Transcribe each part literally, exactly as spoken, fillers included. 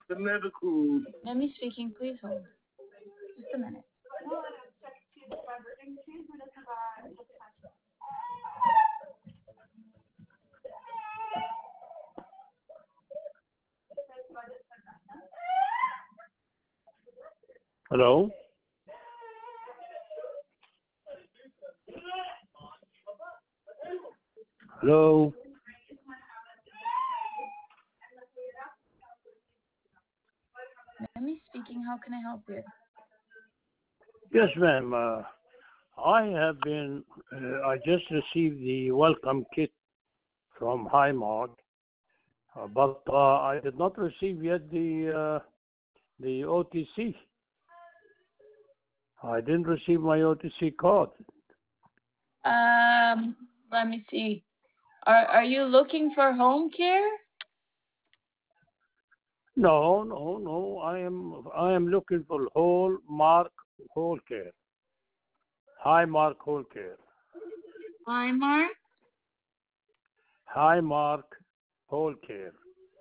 Let me speaking, please hold. Just a minute. Hello? Hello? Let me speaking. How can I help you? Yes, ma'am. Uh, I have been, uh, I just received the welcome kit from Highmark, uh, but uh, I did not receive yet the uh, the O T C. I didn't receive my O T C card. Um, let me see. Are are you looking for home care? No, no, no. I am I am looking for whole mark whole care. High mark whole care. Hi, Mark. High mark whole care.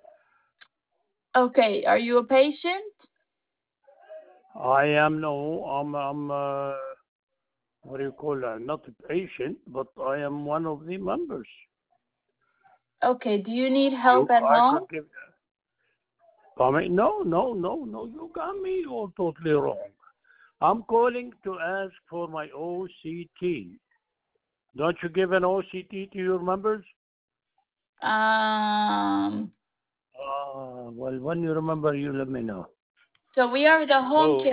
Okay. Are you a patient? I am no. I'm I'm uh, what do you call that? Not a patient, but I am one of the members. Okay. Do you need help You, at I home? could give. I mean, no, no, no, no. You got me all totally wrong. I'm calling to ask for my O C T. Don't you give an O C T to your members? Um. Uh, well, when you remember, you let me know. So we are the home Oh. care